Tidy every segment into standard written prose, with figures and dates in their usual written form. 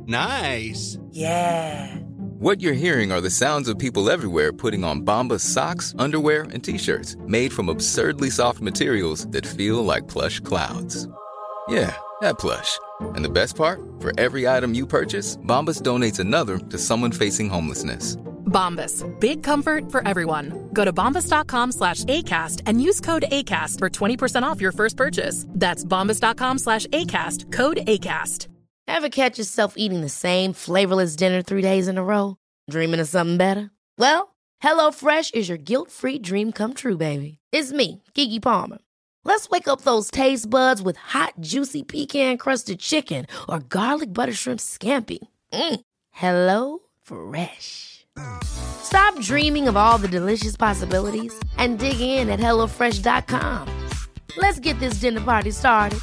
Nice. Yeah. What you're hearing are the sounds of people everywhere putting on Bombas socks, underwear, and T-shirts made from absurdly soft materials that feel like plush clouds. Yeah, that plush. And the best part? For every item you purchase, Bombas donates another to someone facing homelessness. Bombas. Big comfort for everyone. Go to bombas.com/ACAST and use code ACAST for 20% off your first purchase. That's bombas.com/ACAST. Code ACAST. Ever catch yourself eating the same flavorless dinner 3 days in a row? Dreaming of something better? Well, HelloFresh is your guilt-free dream come true, baby. It's me, Keke Palmer. Let's wake up those taste buds with hot, juicy pecan-crusted chicken or garlic butter shrimp scampi. Hello Fresh. Stop dreaming of all the delicious possibilities and dig in at HelloFresh.com. Let's get this dinner party started.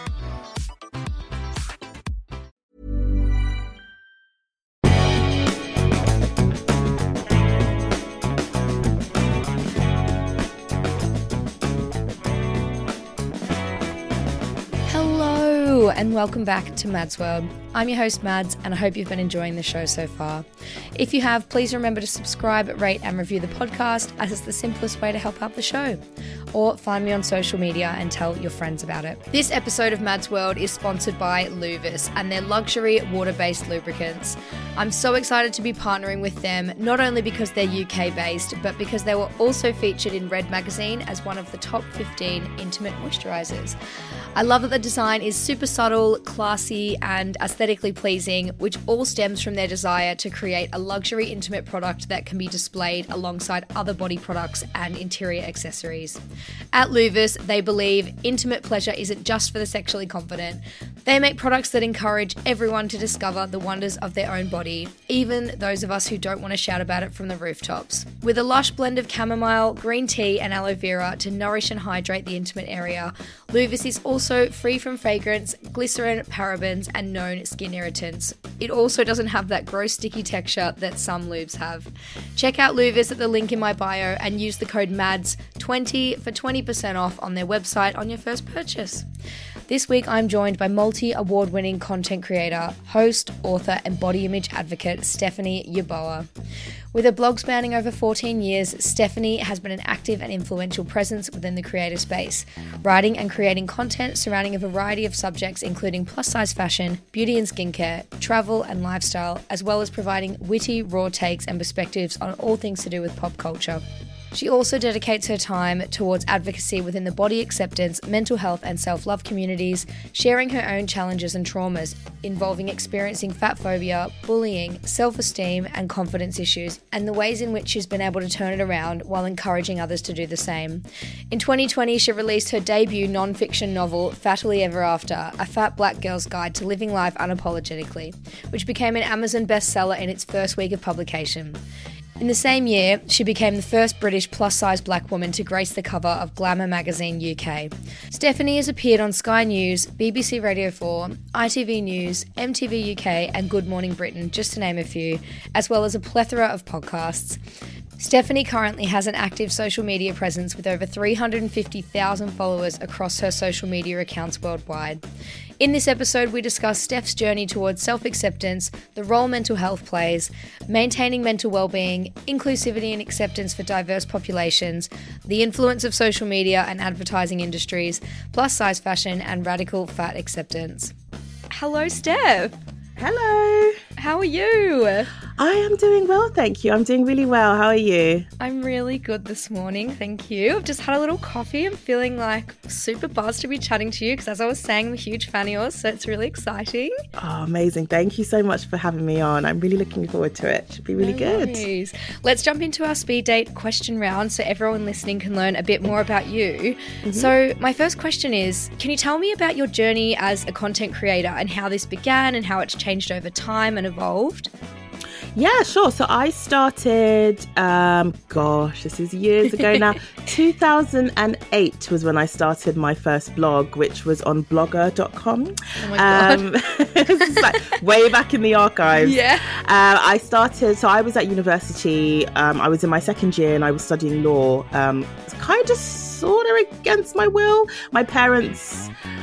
Hello and welcome back to Mads World. I'm your host Mads and I hope you've been enjoying the show so far. If you have, please remember to subscribe, rate and review the podcast as it's the simplest way to help out the show. Or find me on social media and tell your friends about it. This episode of Mads World is sponsored by Luvis and their luxury water-based lubricants. I'm so excited to be partnering with them, not only because they're UK-based, but because they were also featured in Red Magazine as one of the top 15 intimate moisturizers. I love that the design is super subtle, classy, and aesthetically pleasing, which all stems from their desire to create a luxury intimate product that can be displayed alongside other body products and interior accessories. At Luvis, they believe intimate pleasure isn't just for the sexually confident. They make products that encourage everyone to discover the wonders of their own body, even those of us who don't want to shout about it from the rooftops. With a lush blend of chamomile, green tea, and aloe vera to nourish and hydrate the intimate area, Luvis is also free from fragrance, glycerin, parabens, and known skin irritants. It also doesn't have that gross sticky texture that some lubes have. Check out Luvis at the link in my bio and use the code MADS20 for 20% off on their website on your first purchase. This week I'm joined by multi-award-winning content creator, host, author, and body image advocate Stephanie Yeboah. With a blog spanning over 14 years, Stephanie has been an active and influential presence within the creator space, writing and creating content surrounding a variety of subjects including plus-size fashion, beauty and skincare, travel and lifestyle, as well as providing witty, raw takes and perspectives on all things to do with pop culture. She also dedicates her time towards advocacy within the body acceptance, mental health and self-love communities, sharing her own challenges and traumas involving experiencing fat phobia, bullying, self-esteem and confidence issues, and the ways in which she's been able to turn it around while encouraging others to do the same. In 2020, she released her debut non-fiction novel, Fattily Ever After, a fat black girl's guide to living life unapologetically, which became an Amazon bestseller in its first week of publication. In the same year, she became the first British plus-size black woman to grace the cover of Glamour magazine UK. Stephanie has appeared on Sky News, BBC Radio 4, ITV News, MTV UK and Good Morning Britain, just to name a few, as well as a plethora of podcasts. Stephanie currently has an active social media presence with over 350,000 followers across her social media accounts worldwide. In this episode, we discuss Steph's journey towards self-acceptance, the role mental health plays, maintaining mental well-being, inclusivity and acceptance for diverse populations, the influence of social media and advertising industries, plus-size fashion, and radical fat acceptance. Hello, Steph. Hello. How are you? I am doing well, thank you. I'm doing really well. How are you? I'm really good this morning, thank you. I've just had a little coffee. I'm feeling like super buzzed to be chatting to you because, as I was saying, I'm a huge fan of yours, so it's really exciting. Oh, amazing. Thank you so much for having me on. I'm really looking forward to it. Should be really good. Nice. Let's jump into our speed date question round so everyone listening can learn a bit more about you. Mm-hmm. So my first question is, can you tell me about your journey as a content creator and how this began and how it's changed over time and evolved? Yeah, sure. So I started, this is years ago now. 2008 was when I started my first blog, which was on blogger.com. Oh my God. This is like way back in the archives. Yeah. I was at university. I was in my second year and I was studying law. Kind of just sort of against my will. My parents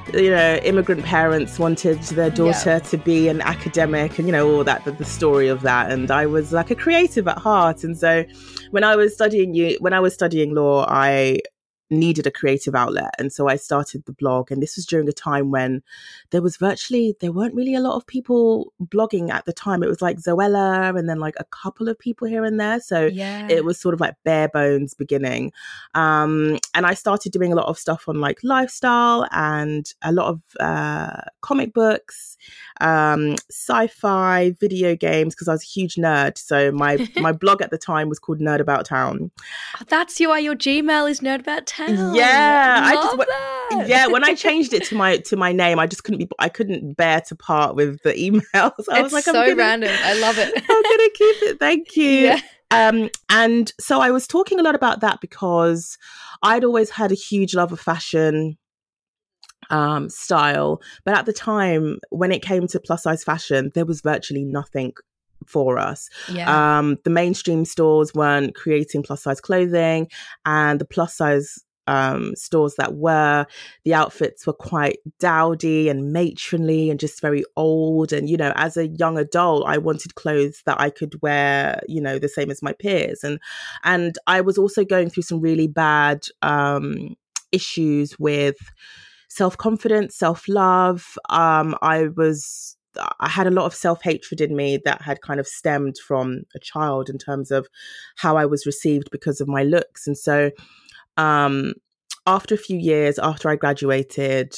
immigrant parents wanted their daughter to be an academic and, all that, the story of that. And I was like a creative at heart. And so when I was studying law, I needed a creative outlet. And so I started the blog. And this was during a time when there weren't really a lot of people blogging at the time. It was like Zoella and then like a couple of people here and there. So it was sort of like bare bones beginning. And I started doing a lot of stuff on like lifestyle and a lot of comic books, sci-fi, video games, because I was a huge nerd. So my blog at the time was called Nerd About Town. That's why your Gmail is Nerd About Town. Yeah, that. When I changed it to my name, I couldn't bear to part with the emails. I was like, random. I love it. I'm gonna keep it. Thank you. Yeah. And so I was talking a lot about that because I'd always had a huge love of fashion, style, but at the time when it came to plus size fashion, there was virtually nothing for us. The mainstream stores weren't creating plus size clothing, and the plus size stores that were, the outfits were quite dowdy and matronly and just very old. And, as a young adult, I wanted clothes that I could wear, the same as my peers. And I was also going through some really bad issues with self-confidence, self-love. I had a lot of self-hatred in me that had kind of stemmed from a child in terms of how I was received because of my looks. And so after a few years, after I graduated,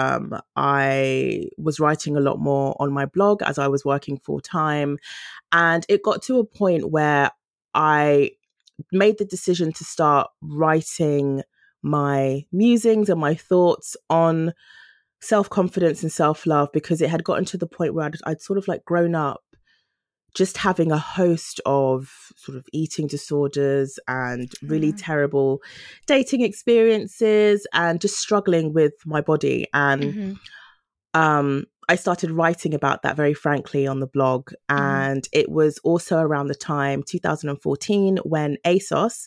I was writing a lot more on my blog as I was working full time. And it got to a point where I made the decision to start writing my musings and my thoughts on self-confidence and self-love, because it had gotten to the point where I'd sort of like grown up just having a host of sort of eating disorders and really terrible dating experiences and just struggling with my body. And I started writing about that very frankly on the blog. And it was also around the time, 2014, when ASOS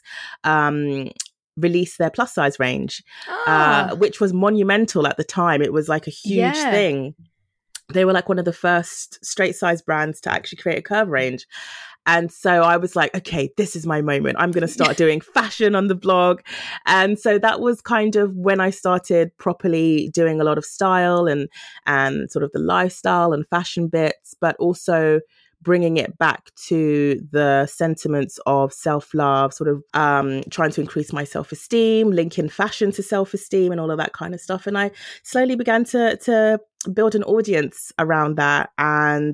released their plus size range, which was monumental at the time. It was like a huge thing. They were like one of the first straight size brands to actually create a curve range. And so I was like, okay, this is my moment. I'm going to start doing fashion on the blog. And so that was kind of when I started properly doing a lot of style and sort of the lifestyle and fashion bits, but also bringing it back to the sentiments of self-love, sort of trying to increase my self-esteem, linking fashion to self-esteem and all of that kind of stuff. And I slowly began to build an audience around that. And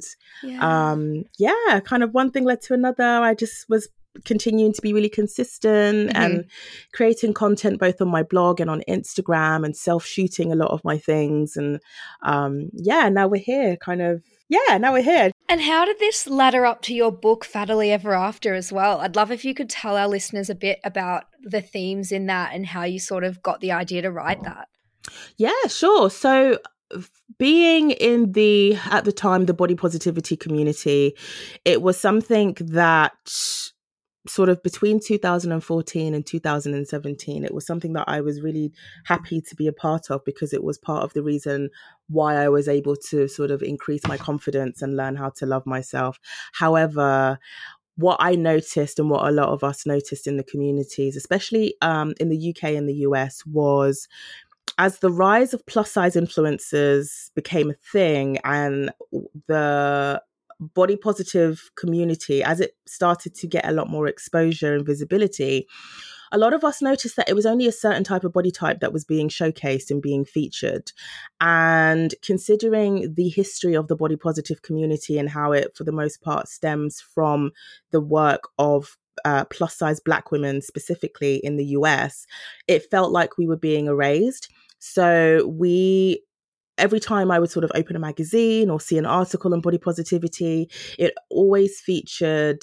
kind of one thing led to another. I just was continuing to be really consistent and creating content both on my blog and on Instagram and self-shooting a lot of my things. And now we're here now we're here. And how did this ladder up to your book, Fattily Ever After, as well? I'd love if you could tell our listeners a bit about the themes in that and how you sort of got the idea to write that. Yeah, sure. So being in at the time, the body positivity community, it was something that sort of between 2014 and 2017, it was something that I was really happy to be a part of, because it was part of the reason why I was able to sort of increase my confidence and learn how to love myself. However, what I noticed and what a lot of us noticed in the communities, especially in the UK and the US, was as the rise of plus size influencers became a thing and the body positive community, as it started to get a lot more exposure and visibility, a lot of us noticed that it was only a certain type of body type that was being showcased and being featured. And considering the history of the body positive community and how it, for the most part, stems from the work of plus size Black women, specifically in the US, it felt like we were being erased. So every time I would sort of open a magazine or see an article on body positivity, it always featured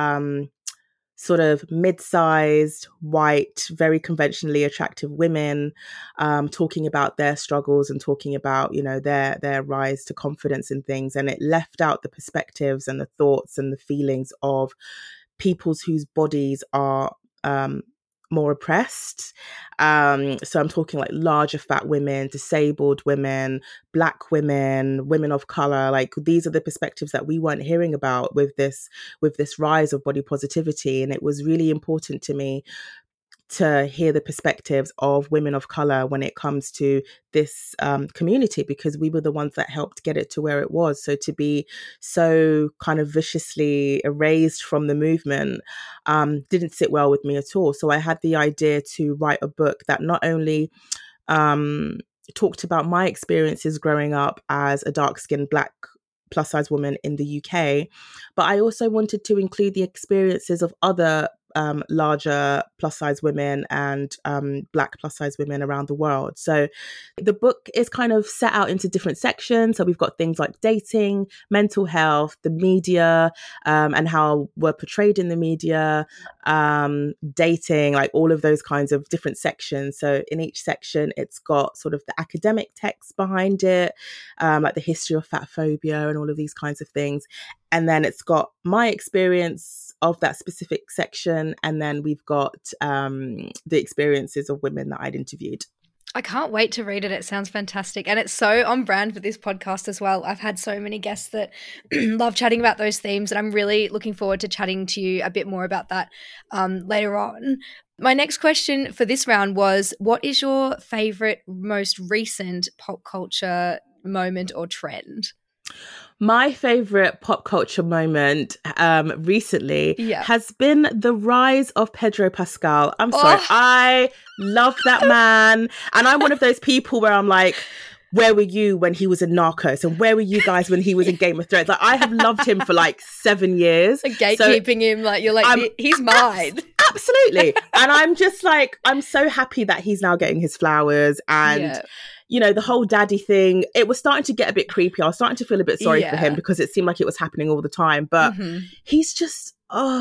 sort of mid-sized, white, very conventionally attractive women talking about their struggles and talking about, their rise to confidence in things. And it left out the perspectives and the thoughts and the feelings of peoples whose bodies are more oppressed. So I'm talking like larger fat women, disabled women, Black women, women of color. Like these are the perspectives that we weren't hearing about with this rise of body positivity. And it was really important to me to hear the perspectives of women of color when it comes to this community, because we were the ones that helped get it to where it was. So to be so kind of viciously erased from the movement didn't sit well with me at all. So I had the idea to write a book that not only talked about my experiences growing up as a dark-skinned Black plus size woman in the UK, but I also wanted to include the experiences of other larger plus size women and Black plus size women around the world. So the book is kind of set out into different sections. So we've got things like dating, mental health, the media, and how we're portrayed in the media, dating, like all of those kinds of different sections. So in each section, it's got sort of the academic text behind it, like the history of fat phobia and all of these kinds of things. And then it's got my experience of that specific section. And then we've got the experiences of women that I'd interviewed. I can't wait to read it. It sounds fantastic. And it's so on brand for this podcast as well. I've had so many guests that love chatting about those themes, and I'm really looking forward to chatting to you a bit more about that later on. My next question for this round was, what is your favorite, most recent pop culture moment or trend? My favorite pop culture moment recently has been the rise of Pedro Pascal. I'm sorry. I love that man. And I'm one of those people where I'm like, where were you when he was in Narcos? And where were you guys when he was in Game of Thrones? Like, I have loved him for like 7 years. Gatekeeping him, like you're like, he's mine. Absolutely. And I'm just like, I'm so happy that he's now getting his flowers. And you know, the whole daddy thing, it was starting to get a bit creepy. I was starting to feel a bit sorry for him because it seemed like it was happening all the time. But he's just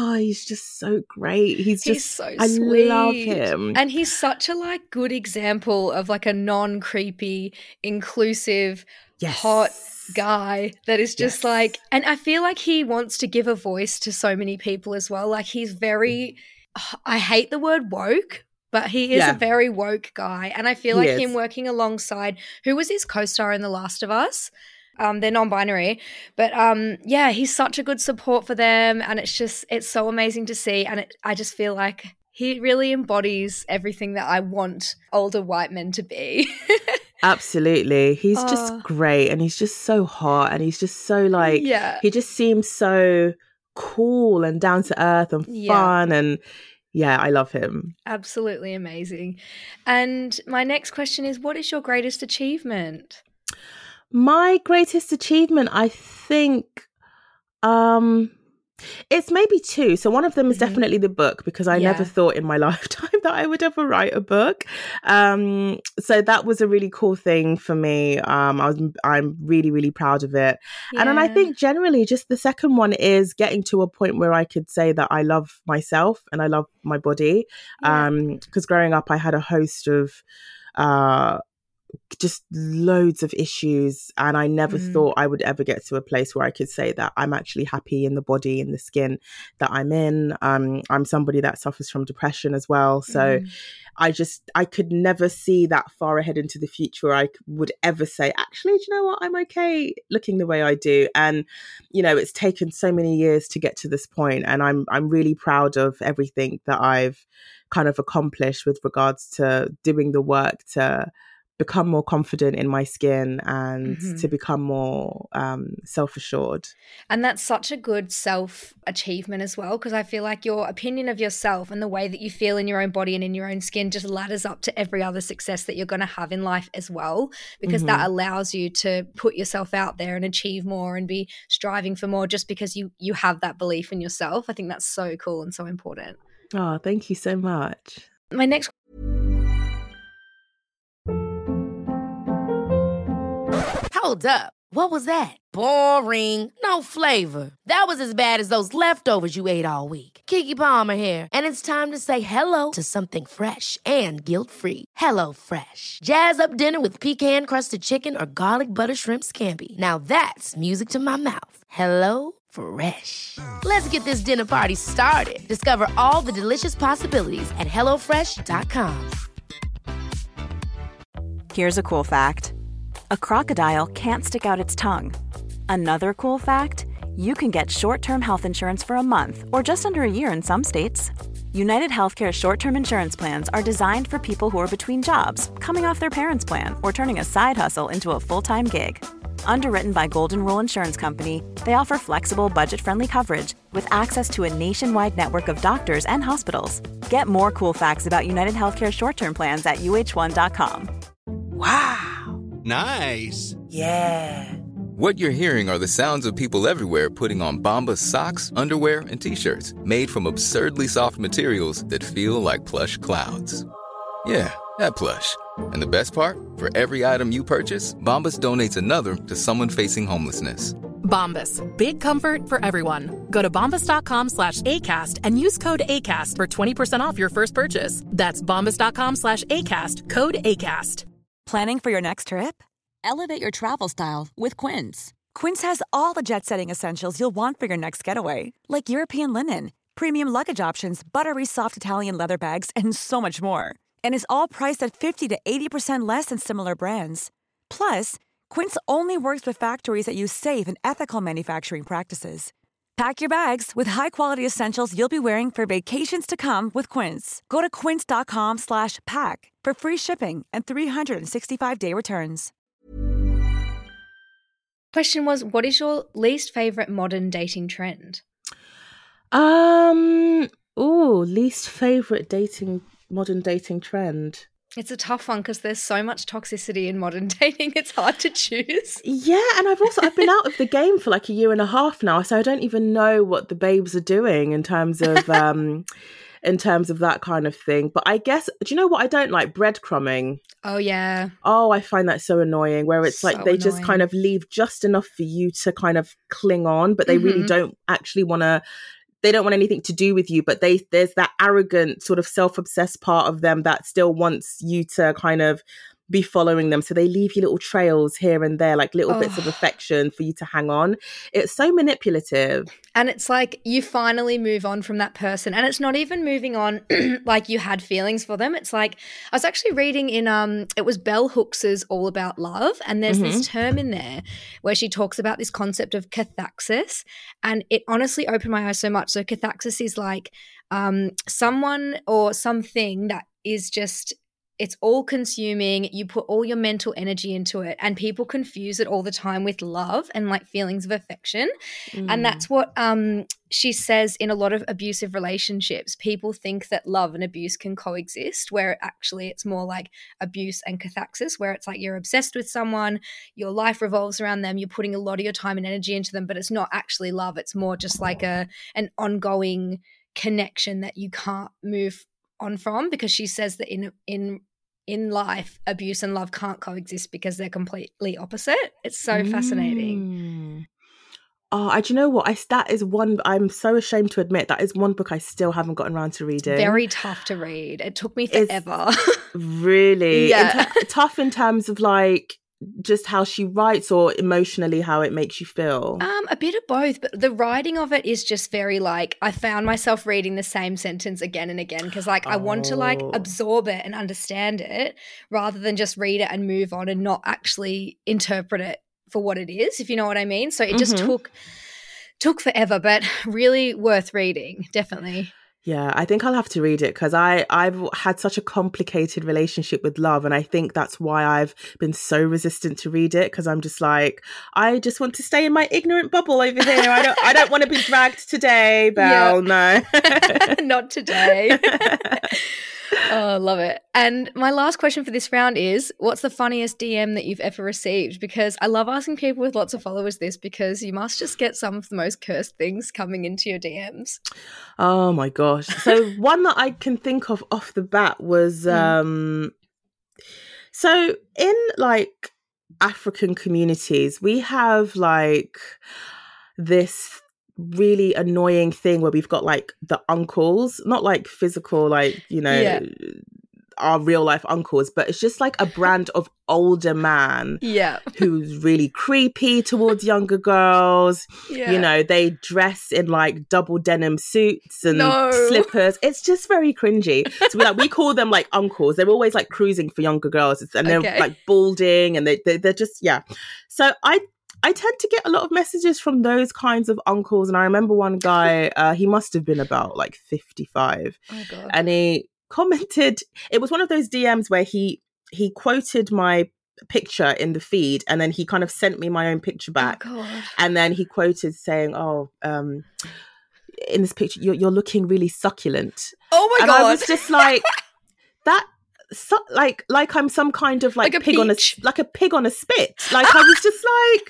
so great. He's so sweet. I love him. And he's such a like good example of like a non-creepy, inclusive, hot guy that is just like, and I feel like he wants to give a voice to so many people as well. Like he's very, I hate the word woke, but he is a very woke guy. And I feel like him working alongside, who was his co-star in The Last of Us? They're non-binary. But he's such a good support for them. And it's so amazing to see. And I just feel like he really embodies everything that I want older white men to be. Absolutely. He's just great. And he's just so hot. And he's just so like, he just seems so cool and down to earth and fun and I love him. Absolutely amazing. And my next question is, what is your greatest achievement? My greatest achievement, I think, it's maybe two. So one of them is definitely the book, because I never thought in my lifetime that I would ever write a book. So that was a really cool thing for me. I'm really, really proud of it. And then I think generally just the second one is getting to a point where I could say that I love myself and I love my body. Because growing up, I had a host of just loads of issues, and I never thought I would ever get to a place where I could say that I'm actually happy in the body and the skin that I'm in. I'm somebody that suffers from depression as well, so I could never see that far ahead into the future where I would ever say, actually, do you know what, I'm okay looking the way I do. And you know, it's taken so many years to get to this point, and I'm really proud of everything that I've kind of accomplished with regards to doing the work to become more confident in my skin and to become more self-assured. And that's such a good self-achievement as well, because I feel like your opinion of yourself and the way that you feel in your own body and in your own skin just ladders up to every other success that you're going to have in life as well, because that allows you to put yourself out there and achieve more and be striving for more just because you have that belief in yourself. I think that's so cool and so important. Oh, thank you so much. My next Hold up. What was that? Boring. No flavor. That was as bad as those leftovers you ate all week. Keke Palmer here, and it's time to say hello to something fresh and guilt-free. Hello Fresh. Jazz up dinner with pecan-crusted chicken or garlic butter shrimp scampi. Now that's music to my mouth. Hello Fresh. Let's get this dinner party started. Discover all the delicious possibilities at hellofresh.com. Here's a cool fact. A crocodile can't stick out its tongue. Another cool fact, you can get short-term health insurance for a month or just under a year in some states. United Healthcare short-term insurance plans are designed for people who are between jobs, coming off their parents' plan, or turning a side hustle into a full-time gig. Underwritten by Golden Rule Insurance Company, they offer flexible, budget-friendly coverage with access to a nationwide network of doctors and hospitals. Get more cool facts about United Healthcare short-term plans at uh1.com. Wow. Nice. Yeah. What you're hearing are the sounds of people everywhere putting on Bombas socks, underwear, and T-shirts made from absurdly soft materials that feel like plush clouds. Yeah, that plush. And the best part? For every item you purchase, Bombas donates another to someone facing homelessness. Bombas. Big comfort for everyone. Go to bombas.com/ACAST and use code ACAST for 20% off your first purchase. That's bombas.com/ACAST. Code ACAST. Planning for your next trip? Elevate your travel style with Quince. Quince has all the jet-setting essentials you'll want for your next getaway, like European linen, premium luggage options, buttery soft Italian leather bags, and so much more. And is all priced at 50 to 80% less than similar brands. Plus, Quince only works with factories that use safe and ethical manufacturing practices. Pack your bags with high-quality essentials you'll be wearing for vacations to come with Quince. Go to quince.com/pack for free shipping and 365-day returns. Question was, what is your least favorite modern dating trend? Least favorite modern dating trend. It's a tough one because there's so much toxicity in modern dating. It's hard to choose. Yeah, and I've been out of the game for like a year and a half now, so I don't even know what the babes are doing in terms of that kind of thing. But I guess, do you know what I don't like? Breadcrumbing. Oh, yeah. Oh, I find that so annoying, where it's like they just kind of leave just enough for you to kind of cling on, but they really don't actually want to. They don't want anything to do with you, but there's that arrogant sort of self-obsessed part of them that still wants you to kind of be following them. So they leave you little trails here and there, like little bits of affection for you to hang on. It's so manipulative. And it's like you finally move on from that person. And it's not even moving on like you had feelings for them. It's like I was actually reading in it was Bell Hooks's All About Love. And there's this term in there where she talks about this concept of cathaxis. And it honestly opened my eyes so much. So cathaxis is like someone or something that is just, it's all consuming. You put all your mental energy into it, and people confuse it all the time with love and like feelings of affection. And that's what she says in a lot of abusive relationships. People think that love and abuse can coexist, where actually it's more like abuse and cathaxis, where it's like you're obsessed with someone, your life revolves around them, you're putting a lot of your time and energy into them, but it's not actually love. It's more just like an ongoing connection that you can't move on from, because she says that in life, abuse and love can't coexist because they're completely opposite. It's so fascinating. Oh, do you know what? That is one, I'm so ashamed to admit, that is one book I still haven't gotten around to reading. Very tough to read. It took me forever. Really? Yeah. Tough in terms of like just how she writes, or emotionally how it makes you feel? A bit of both, but the writing of it is just very like, I found myself reading the same sentence again and again because like I want to like absorb it and understand it rather than just read it and move on and not actually interpret it for what it is, if you know what I mean. So it just took forever, but really worth reading, definitely. Yeah, I think I'll have to read it because I've had such a complicated relationship with love, and I think that's why I've been so resistant to read it, because I'm just like, I just want to stay in my ignorant bubble over here. I don't want to be dragged today, Belle. No, not today. Oh, love it. And my last question for this round is, what's the funniest DM that you've ever received? Because I love asking people with lots of followers this, because you must just get some of the most cursed things coming into your DMs. Oh my gosh. So one that I can think of off the bat was so in like African communities, we have like this really annoying thing where we've got like the uncles, not like physical, like, you know, our real life uncles, but it's just like a brand of older man who's really creepy towards younger girls. You know, they dress in like double denim suits and slippers. It's just very cringy. So we call them like uncles. They're always like cruising for younger girls, and they're like balding, and they're just so I tend to get a lot of messages from those kinds of uncles. And I remember one guy, he must have been about like 55. Oh, God. And he commented, it was one of those DMs where he quoted my picture in the feed, and then he kind of sent me my own picture back. Oh, God. And then he quoted saying, in this picture, you're looking really succulent. Oh my God. And I was just like, that... So, like I'm some kind of like pig peach. Like a pig on a spit. Like I was just like,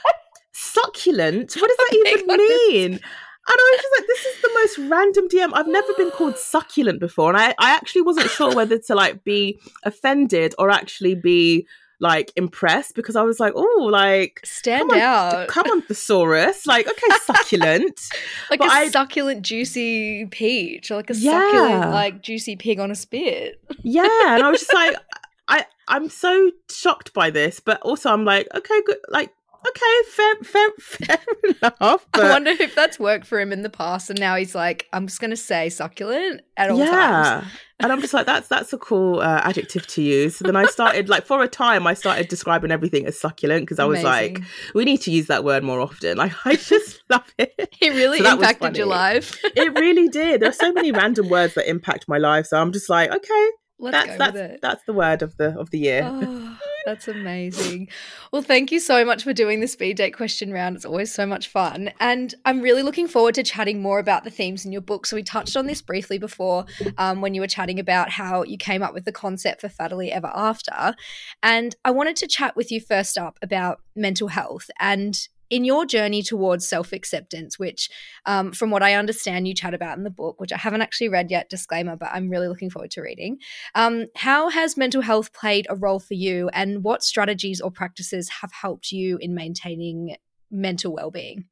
succulent? What does that even mean? And I was just like, this is the most random DM. I've never been called succulent before. And I actually wasn't sure whether to like be offended or actually be like impressed, because I was like, oh, like stand out. Come on, thesaurus. Like, okay, succulent. Like but succulent, juicy peach. Or like a succulent, like juicy pig on a spit. Yeah. And I was just like, I'm so shocked by this, but also I'm like, okay, good. Like, okay, fair enough. But... I wonder if that's worked for him in the past, and now he's like, I'm just going to say succulent at all times. And I'm just like, that's a cool adjective to use. So then I started, like, for a time, I started describing everything as succulent, because I was like, we need to use that word more often. Like, I just love it. It really impacted your life. It really did. There are so many random words that impact my life. So I'm just like, okay. That's the word of the year. Oh, that's amazing. Well, thank you so much for doing the speed date question round. It's always so much fun. And I'm really looking forward to chatting more about the themes in your book. So we touched on this briefly before when you were chatting about how you came up with the concept for Fattily Ever After. And I wanted to chat with you first up about mental health and in your journey towards self-acceptance, which from what I understand you chat about in the book, which I haven't actually read yet, disclaimer, but I'm really looking forward to reading. How has mental health played a role for you, and what strategies or practices have helped you in maintaining mental well-being?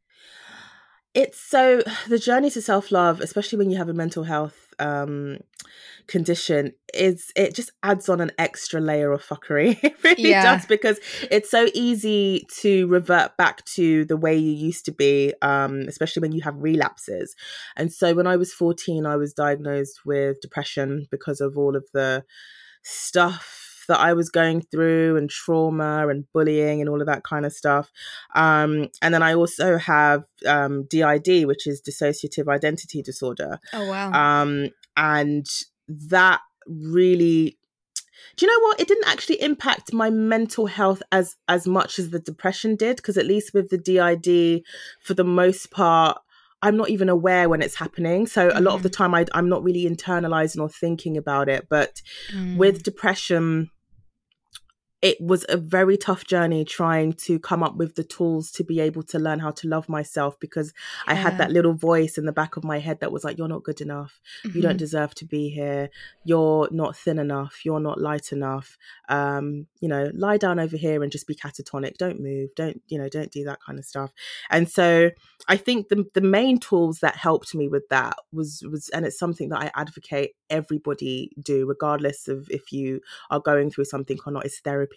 It's so the journey to self-love, especially when you have a mental health condition, it just adds on an extra layer of fuckery. It really does, because it's so easy to revert back to the way you used to be, especially when you have relapses. And so when I was 14, I was diagnosed with depression because of all of the stuff that I was going through, and trauma and bullying and all of that kind of stuff. And then I also have DID, which is dissociative identity disorder. Oh, wow. And that really, do you know what? It didn't actually impact my mental health as much as the depression did, because at least with the DID, for the most part, I'm not even aware when it's happening. So a lot of the time I'm not really internalizing or thinking about it. But with depression, it was a very tough journey trying to come up with the tools to be able to learn how to love myself, because I had that little voice in the back of my head that was like, you're not good enough. You don't deserve to be here. You're not thin enough. You're not light enough. Lie down over here and just be catatonic. Don't move. Don't do that kind of stuff. And so I think the main tools that helped me with that was, and it's something that I advocate everybody do, regardless of if you are going through something or not, is therapy.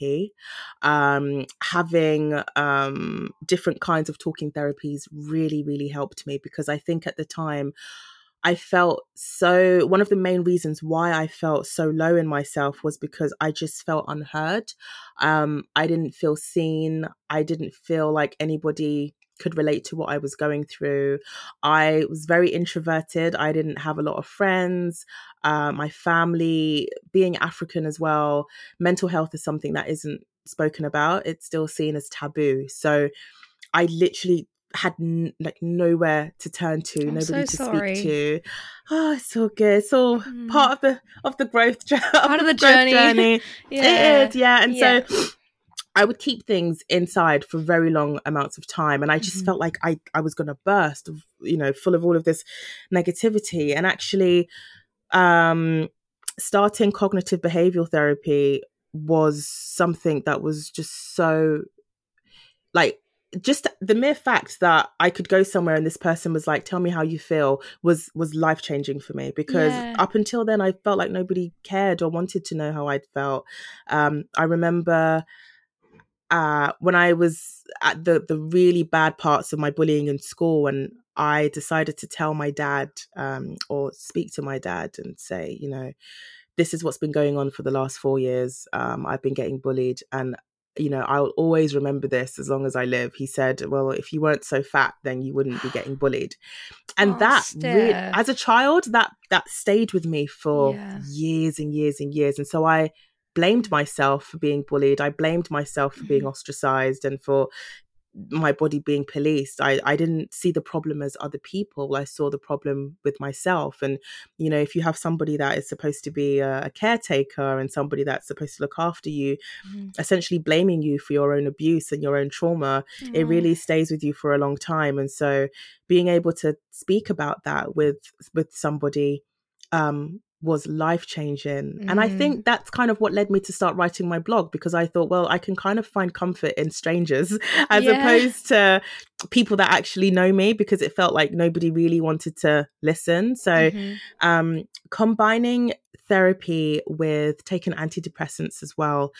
Having different kinds of talking therapies really, really helped me, because I think at the time I felt so, one of the main reasons why I felt so low in myself was because I just felt unheard. I didn't feel seen. I didn't feel like anybody could relate to what I was going through. I was very introverted. I didn't have a lot of friends. My family, being African as well, mental health is something that isn't spoken about. It's still seen as taboo. So I literally had nowhere to turn to, nobody to speak to. Oh, it's all good. It's all part of the growth part of the journey. It is, and so I would keep things inside for very long amounts of time, and I just felt like I was going to burst, full of all of this negativity. And actually, starting cognitive behavioral therapy was something that was just so, like, just the mere fact that I could go somewhere and this person was like, tell me how you feel, was life-changing for me, because up until then I felt like nobody cared or wanted to know how I'd felt. I remember when I was at the really bad parts of my bullying in school, and I decided to tell my dad, or speak to my dad and say, you know, this is what's been going on for the last 4 years. I've been getting bullied, and you know, I'll always remember this as long as I live. He said, well, if you weren't so fat, then you wouldn't be getting bullied. And that really, as a child, that stayed with me for years and years and years. And so I blamed myself for being bullied. I blamed myself for being ostracized and for my body being policed. I didn't see the problem as other people. I saw the problem with myself. And, you know, if you have somebody that is supposed to be a caretaker and somebody that's supposed to look after you, essentially blaming you for your own abuse and your own trauma, it really stays with you for a long time. And so being able to speak about that with somebody was life-changing. And I think that's kind of what led me to start writing my blog, because I thought, well, I can kind of find comfort in strangers as opposed to people that actually know me, because it felt like nobody really wanted to listen. So combining therapy with taking antidepressants as well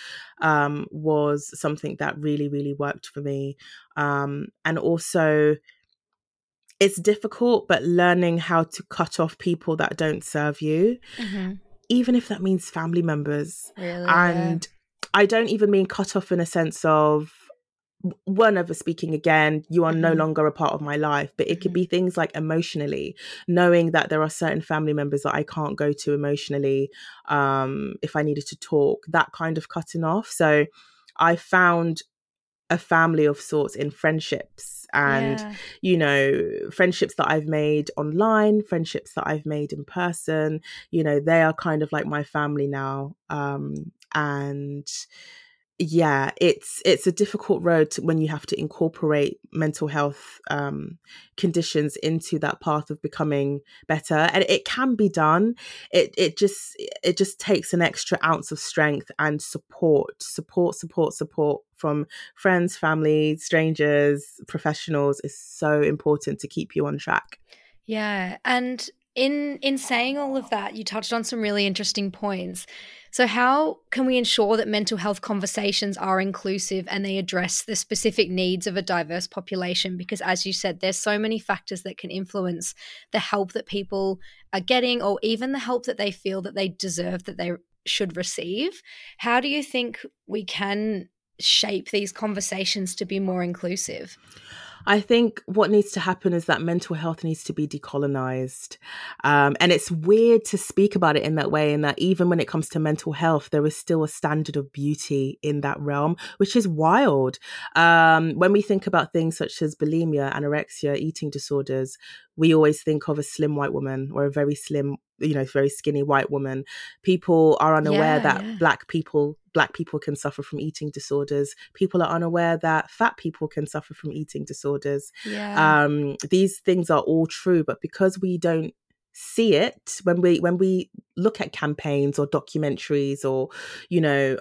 was something that really, really worked for me. And also, it's difficult, but learning how to cut off people that don't serve you, even if that means family members. Really? And I don't even mean cut off in a sense of, we're never speaking again, you are no longer a part of my life. But it could be things like emotionally, knowing that there are certain family members that I can't go to emotionally if I needed to talk, that kind of cutting off. So I found a family of sorts in friendships, and you know, friendships that I've made online, friendships that I've made in person, you know, they are kind of like my family now. And yeah, it's a difficult road when you have to incorporate mental health conditions into that path of becoming better. And it can be done. It just takes an extra ounce of strength and support from friends, family, strangers, professionals is so important to keep you on track. Yeah. And in saying all of that, you touched on some really interesting points. So how can we ensure that mental health conversations are inclusive and they address the specific needs of a diverse population? Because as you said, there's so many factors that can influence the help that people are getting, or even the help that they feel that they deserve, that they should receive. How do you think we can shape these conversations to be more inclusive? I think what needs to happen is that mental health needs to be decolonized. And it's weird to speak about it in that way, in that even when it comes to mental health, there is still a standard of beauty in that realm, which is wild. When we think about things such as bulimia, anorexia, eating disorders, we always think of a slim white woman or a very slim, you know, very skinny white woman. People are unaware that Black people can suffer from eating disorders. People are unaware that fat people can suffer from eating disorders. These things are all true, but because we don't see it when we look at campaigns or documentaries or, you know,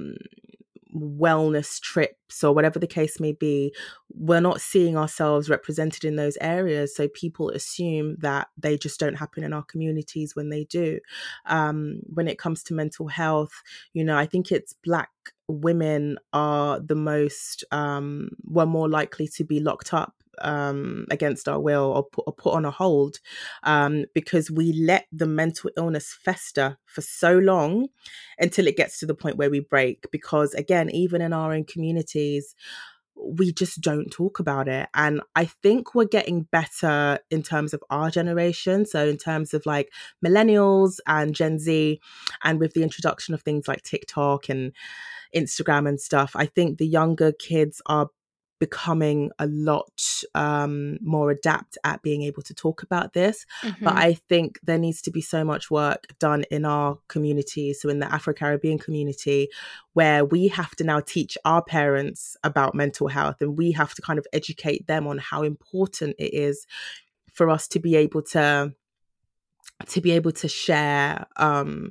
wellness trips or whatever the case may be, we're not seeing ourselves represented in those areas. So people assume that they just don't happen in our communities when they do. When it comes to mental health, you know, I think it's Black women are the most, were more likely to be locked up against our will or put on a hold, because we let the mental illness fester for so long until it gets to the point where we break. Because again, even in our own communities, we just don't talk about it. And I think we're getting better in terms of our generation. So in terms of like millennials and Gen Z, and with the introduction of things like TikTok and Instagram and stuff, I think the younger kids are becoming a lot more adept at being able to talk about this. But I think there needs to be so much work done in our community, so in the Afro-Caribbean community, where we have to now teach our parents about mental health, and we have to kind of educate them on how important it is for us to be able to share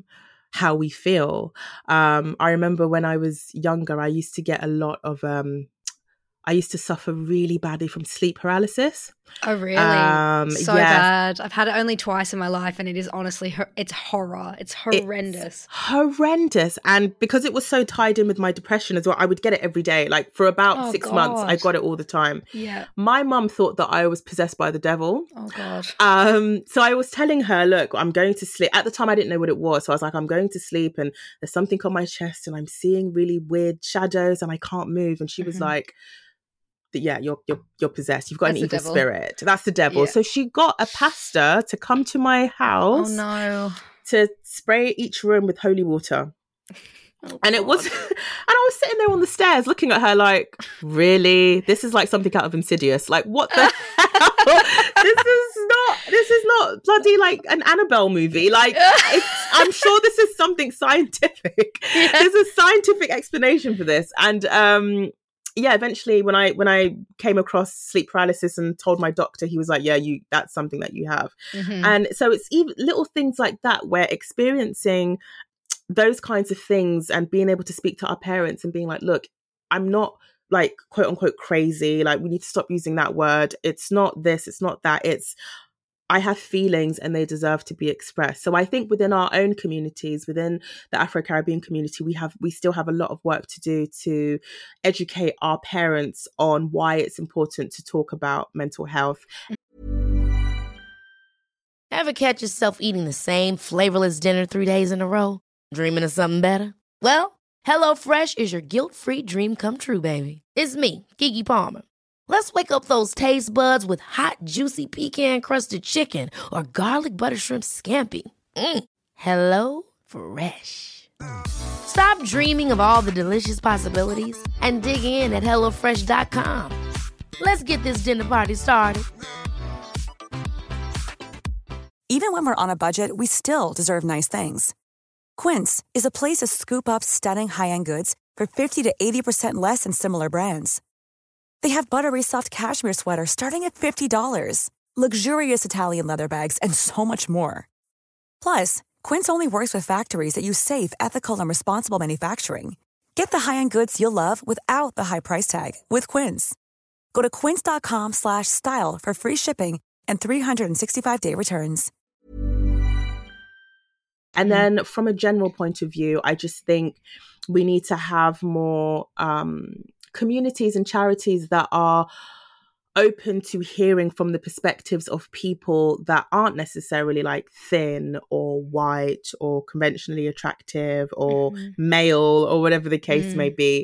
how we feel. I remember when I was younger, I used to get a lot of I used to suffer really badly from sleep paralysis. Oh, really? So yeah. bad. I've had it only twice in my life, and it is honestly, it's horror. It's horrendous. It's horrendous. And because it was so tied in with my depression as well, I would get it every day. Like for about 6 months, I got it all the time. Yeah. My mum thought that I was possessed by the devil. Oh, God. So I was telling her, look, I'm going to sleep. At the time, I didn't know what it was. So I was like, I'm going to sleep and there's something on my chest and I'm seeing really weird shadows and I can't move. And she was like, yeah, you're possessed. You've got an evil spirit. That's the devil. Yeah. So she got a pastor to come to my house. Oh no! To spray each room with holy water. Oh, and it was, and I was sitting there on the stairs looking at her like, really? This is like something out of Insidious. Like, what the hell? This is not bloody like an Annabelle movie. Like, I'm sure this is something scientific. Yeah. There's a scientific explanation for this. And yeah, eventually when I came across sleep paralysis and told my doctor, he was like, yeah, that's something that you have. Mm-hmm. And so it's even little things like that where experiencing those kinds of things and being able to speak to our parents and being like, look, I'm not like quote unquote crazy. Like we need to stop using that word. It's not this, it's not that. It's I have feelings and they deserve to be expressed. So I think within our own communities, within the Afro-Caribbean community, we still have a lot of work to do to educate our parents on why it's important to talk about mental health. Ever catch yourself eating the same flavorless dinner 3 days in a row? Dreaming of something better? Well, HelloFresh is your guilt-free dream come true, baby. It's me, Keke Palmer. Let's wake up those taste buds with hot, juicy pecan-crusted chicken or garlic butter shrimp scampi. Hello Fresh. Stop dreaming of all the delicious possibilities and dig in at HelloFresh.com. Let's get this dinner party started. Even when we're on a budget, we still deserve nice things. Quince is a place to scoop up stunning high-end goods for 50 to 80% less than similar brands. They have buttery soft cashmere sweaters starting at $50, luxurious Italian leather bags, and so much more. Plus, Quince only works with factories that use safe, ethical, and responsible manufacturing. Get the high-end goods you'll love without the high price tag with Quince. Go to quince.com/style for free shipping and 365-day returns. And then from a general point of view, I just think we need to have more communities and charities that are open to hearing from the perspectives of people that aren't necessarily like thin or white or conventionally attractive or male or whatever the case may be.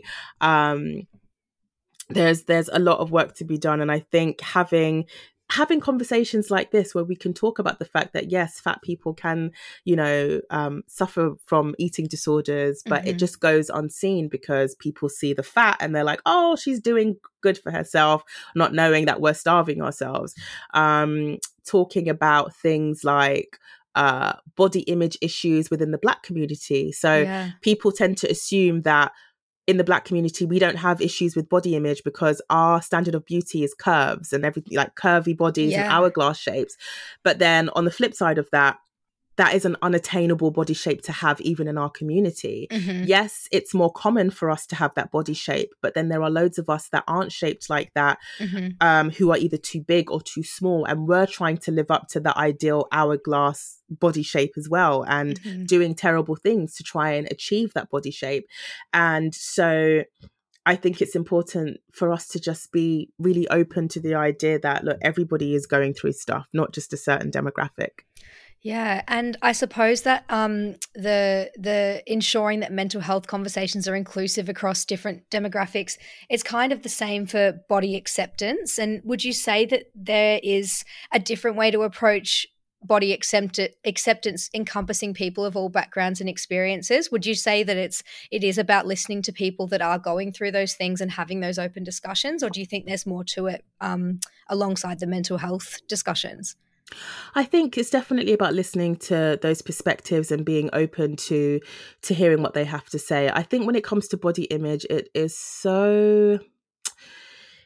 There's a lot of work to be done. And I think having conversations like this where we can talk about the fact that yes, fat people can, suffer from eating disorders, but it just goes unseen because people see the fat and they're like, oh, she's doing good for herself, not knowing that we're starving ourselves. Talking about things like body image issues within the Black community. So people tend to assume that in the Black community, we don't have issues with body image because our standard of beauty is curves and everything, like curvy bodies and hourglass shapes. But then on the flip side of that, that is an unattainable body shape to have even in our community. Yes, it's more common for us to have that body shape, but then there are loads of us that aren't shaped like that, who are either too big or too small. And we're trying to live up to the ideal hourglass body shape as well and doing terrible things to try and achieve that body shape. And so I think it's important for us to just be really open to the idea that, look, everybody is going through stuff, not just a certain demographic. Yeah, and I suppose that the ensuring that mental health conversations are inclusive across different demographics, it's kind of the same for body acceptance. And would you say that there is a different way to approach body acceptance encompassing people of all backgrounds and experiences? Would you say that it is about listening to people that are going through those things and having those open discussions, or do you think there's more to it alongside the mental health discussions? I think it's definitely about listening to those perspectives and being open to hearing what they have to say. I think when it comes to body image, it's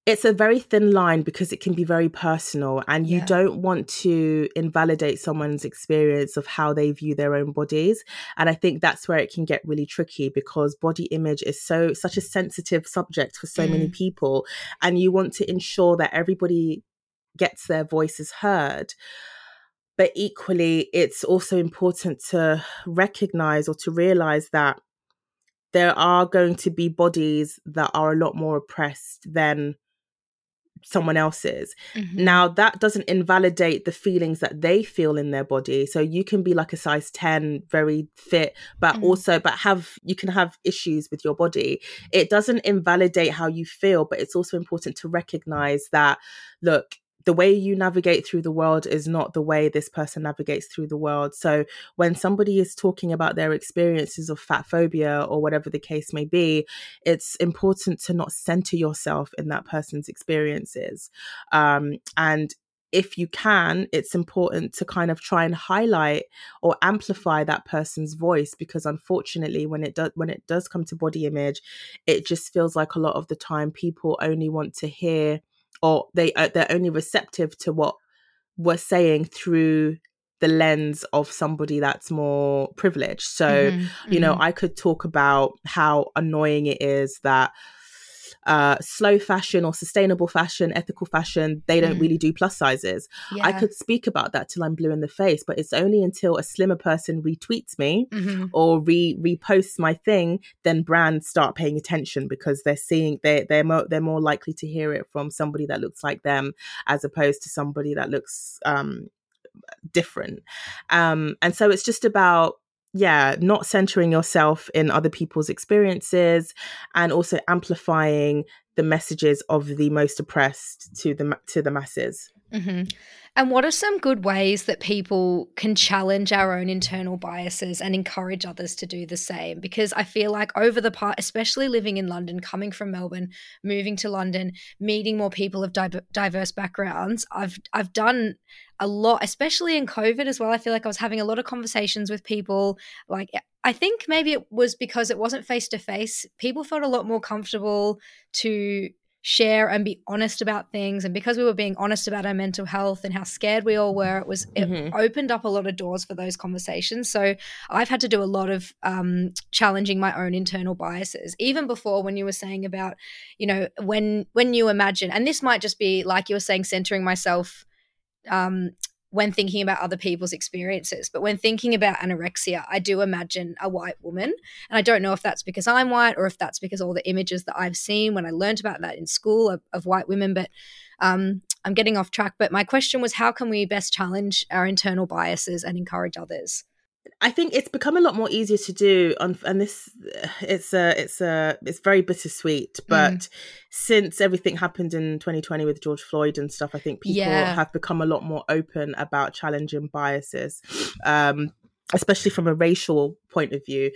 it's a very thin line because it can be very personal, and you don't want to invalidate someone's experience of how they view their own bodies. And I think that's where it can get really tricky, because body image is such a sensitive subject for so many people, and you want to ensure that everybody gets their voices heard. But equally, it's also important to recognize or to realize that there are going to be bodies that are a lot more oppressed than someone else's. Now, that doesn't invalidate the feelings that they feel in their body. So you can be like a size 10, very fit, but you can have issues with your body. It doesn't invalidate how you feel, but it's also important to recognize that, look, the way you navigate through the world is not the way this person navigates through the world. So when somebody is talking about their experiences of fat phobia or whatever the case may be, it's important to not center yourself in that person's experiences. And if you can, it's important to kind of try and highlight or amplify that person's voice, because unfortunately, when it does come to body image, it just feels like a lot of the time people only want to hear, or they're only receptive to what we're saying through the lens of somebody that's more privileged. So, you know, I could talk about how annoying it is that slow fashion or sustainable fashion, ethical fashion, they don't really do plus sizes. I could speak about that till I'm blue in the face, but it's only until a slimmer person retweets me or reposts my thing, then brands start paying attention, because they're seeing they're more likely to hear it from somebody that looks like them as opposed to somebody that looks different. And so it's just about not centering yourself in other people's experiences, and also amplifying the messages of the most oppressed to the masses. And what are some good ways that people can challenge our own internal biases and encourage others to do the same? Because I feel like over the past, especially living in London, coming from Melbourne, moving to London, meeting more people of diverse backgrounds, I've done a lot, especially in COVID as well. I feel like I was having a lot of conversations with people. Like, I think maybe it was because it wasn't face-to-face. People felt a lot more comfortable to share and be honest about things, and because we were being honest about our mental health and how scared we all were, it opened up a lot of doors for those conversations. So I've had to do a lot of challenging my own internal biases, even before, when you were saying about, you know, when you imagine, and this might just be like you were saying, centering myself when thinking about other people's experiences. But when thinking about anorexia, I do imagine a white woman. And I don't know if that's because I'm white or if that's because all the images that I've seen when I learned about that in school of white women. But I'm getting off track. But my question was, how can we best challenge our internal biases and encourage others? I think it's become a lot more easier to do, and this it's very bittersweet. But since everything happened in 2020 with George Floyd and stuff, I think people have become a lot more open about challenging biases, especially from a racial point of view.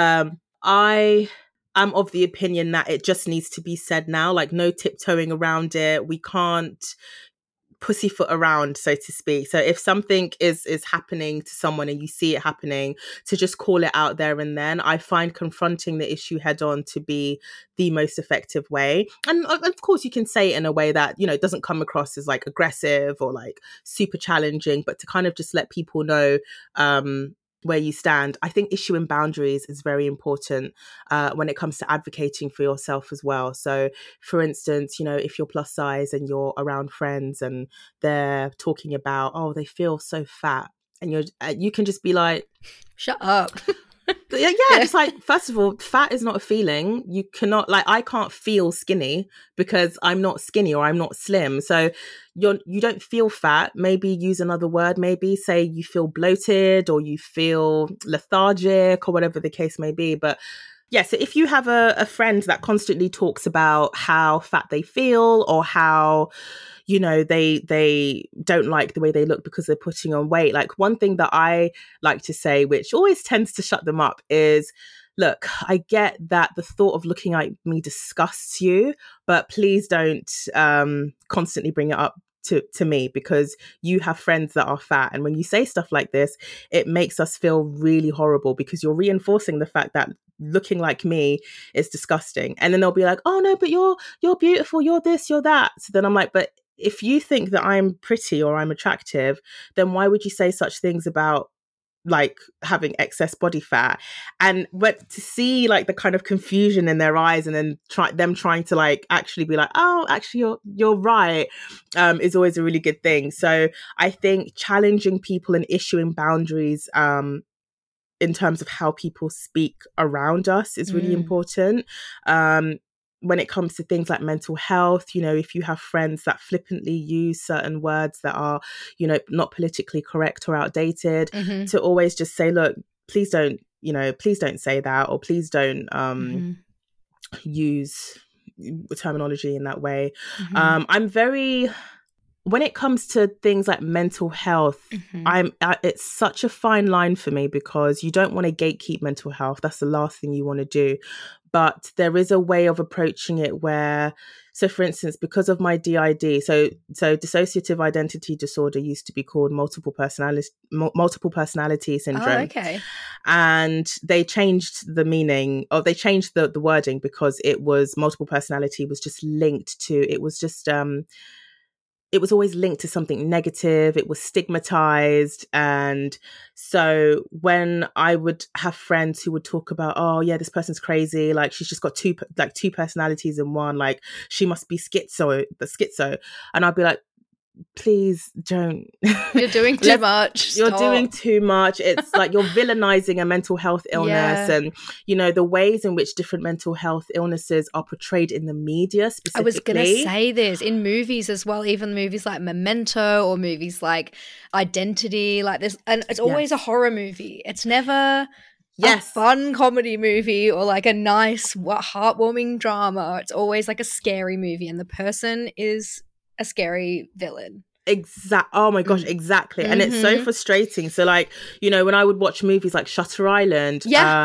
I am of the opinion that it just needs to be said now, like no tiptoeing around it. We can't pussyfoot around, so to speak. So if something is happening to someone and you see it happening, to just call it out there and then. I find confronting the issue head on to be the most effective way. And of course you can say it in a way that, you know, doesn't come across as like aggressive or like super challenging, but to kind of just let people know where you stand. I think issuing boundaries is very important when it comes to advocating for yourself as well. So for instance, you know, if you're plus size and you're around friends and they're talking about, oh, they feel so fat, and you can just be like, shut up. Just like, first of all, fat is not a feeling. You cannot, like, I can't feel skinny because I'm not skinny or I'm not slim. So you don't feel fat. Maybe use another word. Maybe say you feel bloated or you feel lethargic or whatever the case may be. But yeah, so if you have a friend that constantly talks about how fat they feel or how, you know, they don't like the way they look because they're putting on weight, like one thing that I like to say, which always tends to shut them up, is, look, I get that the thought of looking like me disgusts you, but please don't constantly bring it up to me, because you have friends that are fat. And when you say stuff like this, it makes us feel really horrible, because you're reinforcing the fact that looking like me is disgusting. And then they'll be like, oh no, but you're beautiful, you're this, you're that. So then I'm like, but if you think that I'm pretty or I'm attractive, then why would you say such things about like having excess body fat? And but to see like the kind of confusion in their eyes, and then trying to like actually be like, oh, actually you're right, is always a really good thing. So I think challenging people and issuing boundaries in terms of how people speak around us is really important. When it comes to things like mental health, you know, if you have friends that flippantly use certain words that are, you know, not politically correct or outdated, to always just say, look, please don't say that, or please don't use terminology in that way. When it comes to things like mental health, it's such a fine line for me, because you don't want to gatekeep mental health. That's the last thing you want to do. But there is a way of approaching it where, so for instance, because of my DID, so dissociative identity disorder used to be called multiple personality syndrome. Oh, okay. And they changed the meaning, or they changed the wording, because it was multiple personality was just linked to, it was always linked to something negative. It was stigmatized. And so when I would have friends who would talk about, oh yeah, this person's crazy, like she's just got two personalities in one, like she must be schizo. And I'd be like, please don't. You're doing too much. You're doing too much. It's like you're villainizing a mental health illness. And, you know, the ways in which different mental health illnesses are portrayed in the media specifically. I was going to say this, in movies as well, even movies like Memento or movies like Identity, like this. And it's always a horror movie. It's never a fun comedy movie or like a nice, heartwarming drama. It's always like a scary movie, and the person is a scary villain. Oh my gosh, exactly. And it's so frustrating. So like, you know, when I would watch movies like Shutter Island,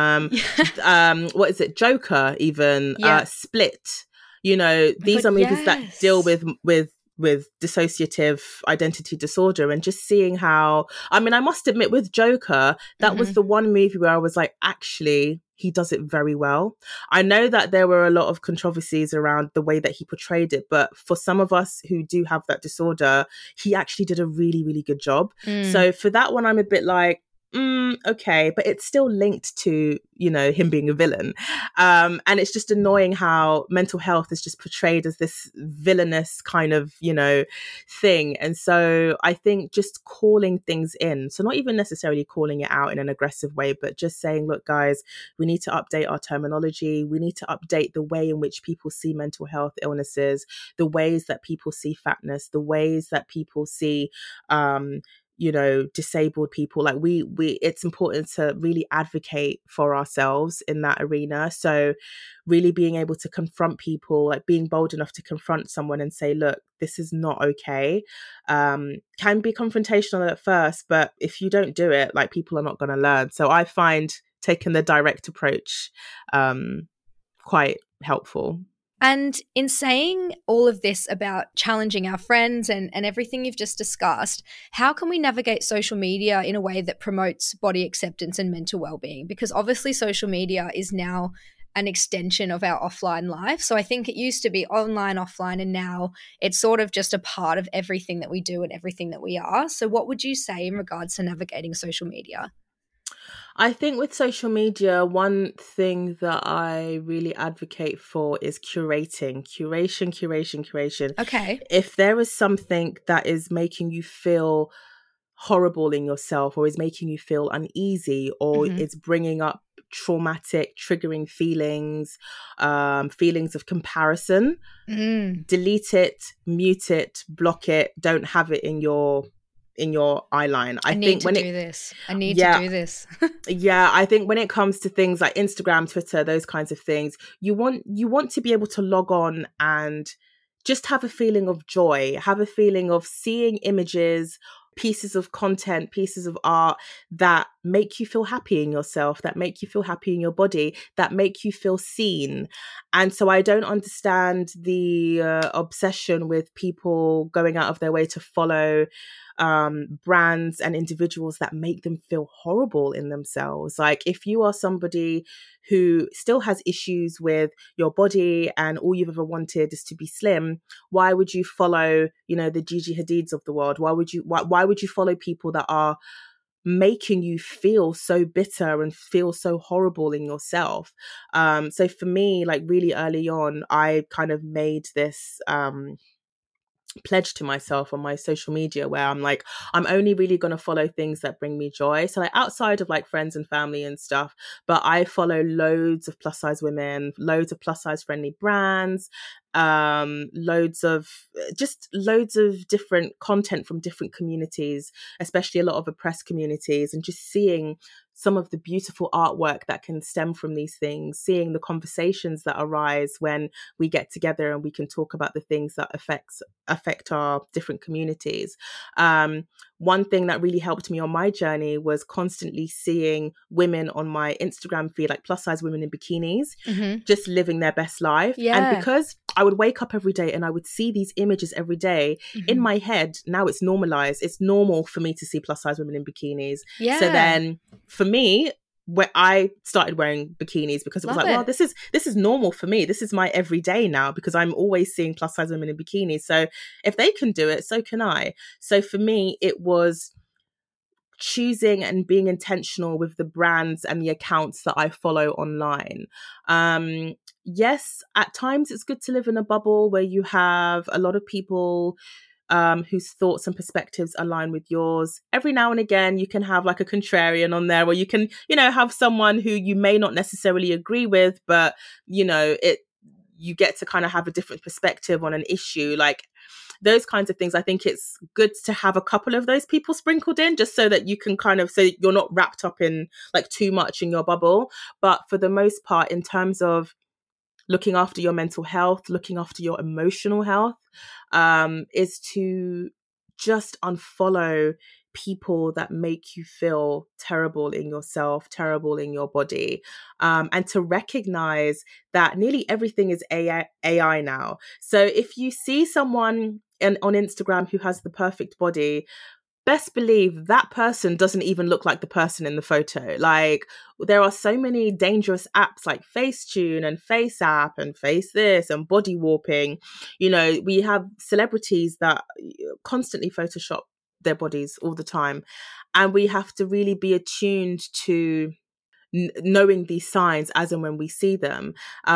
what is it, Joker even, Split, you know, these are movies that deal with dissociative identity disorder, and just seeing how, I mean, I must admit with Joker, that was the one movie where I was like, actually, he does it very well. I know that there were a lot of controversies around the way that he portrayed it, but for some of us who do have that disorder, he actually did a really, really good job. So for that one, I'm a bit like, okay, but it's still linked to, you know, him being a villain. And it's just annoying how mental health is just portrayed as this villainous kind of, you know, thing. And so I think just calling things in, so not even necessarily calling it out in an aggressive way, but just saying, look, guys, we need to update our terminology. We need to update the way in which people see mental health illnesses, the ways that people see fatness, the ways that people see, you know, disabled people. Like we it's important to really advocate for ourselves in that arena. So really being able to confront people, like being bold enough to confront someone and say, look, this is not okay, can be confrontational at first, but if you don't do it, like people are not going to learn. So I find taking the direct approach quite helpful. And in saying all of this about challenging our friends and everything you've just discussed, how can we navigate social media in a way that promotes body acceptance and mental well-being? Because obviously social media is now an extension of our offline life. So I think it used to be online, offline, and now it's sort of just a part of everything that we do and everything that we are. So what would you say in regards to navigating social media? I think with social media, one thing that I really advocate for is curation. Okay. If there is something that is making you feel horrible in yourself, or is making you feel uneasy, or is bringing up traumatic, triggering feelings, feelings of comparison, delete it, mute it, block it, don't have it in your eye line. I need to do this. Yeah, I think when it comes to things like Instagram, Twitter, those kinds of things, you want to be able to log on and just have a feeling of joy, have a feeling of seeing images, pieces of content, pieces of art that make you feel happy in yourself, that make you feel happy in your body, that make you feel seen. And so I don't understand the obsession with people going out of their way to follow brands and individuals that make them feel horrible in themselves. Like if you are somebody who still has issues with your body and all you've ever wanted is to be slim, why would you follow, you know, the Gigi Hadids of the world? Why would you follow people that are making you feel so bitter and feel so horrible in yourself? So for me, like really early on, I kind of made this pledge to myself on my social media where I'm like, I'm only really going to follow things that bring me joy. So like outside of like friends and family and stuff, but I follow loads of plus size women, loads of plus size friendly brands, loads of different content from different communities, especially a lot of oppressed communities, and just seeing some of the beautiful artwork that can stem from these things, seeing the conversations that arise when we get together and we can talk about the things that affect our different communities. One thing that really helped me on my journey was constantly seeing women on my Instagram feed, like plus size women in bikinis, just living their best life. Yeah. And because I would wake up every day and I would see these images every day, in my head, now it's normalized. It's normal for me to see plus size women in bikinis. Yeah. So then for me, where I started wearing bikinis because it was well, this is normal for me. This is my everyday now because I'm always seeing plus size women in bikinis. So if they can do it, so can I. So for me, it was choosing and being intentional with the brands and the accounts that I follow online. Yes, at times it's good to live in a bubble where you have a lot of people whose thoughts and perspectives align with yours. Every now and again, you can have like a contrarian on there, or you can, you know, have someone who you may not necessarily agree with, but, you know, you get to kind of have a different perspective on an issue. Like those kinds of things, I think it's good to have a couple of those people sprinkled in just so that you can kind of, so you're not wrapped up in like too much in your bubble. But for the most part, in terms of looking after your mental health, looking after your emotional health, is to just unfollow people that make you feel terrible in yourself, terrible in your body, and to recognize that nearly everything is AI now. So if you see someone on Instagram who has the perfect body, best believe that person doesn't even look like the person in the photo. Like there are so many dangerous apps like Facetune and FaceApp and Face This and Body Warping. You know, we have celebrities that constantly Photoshop their bodies all the time. And we have to really be attuned to knowing these signs as and when we see them.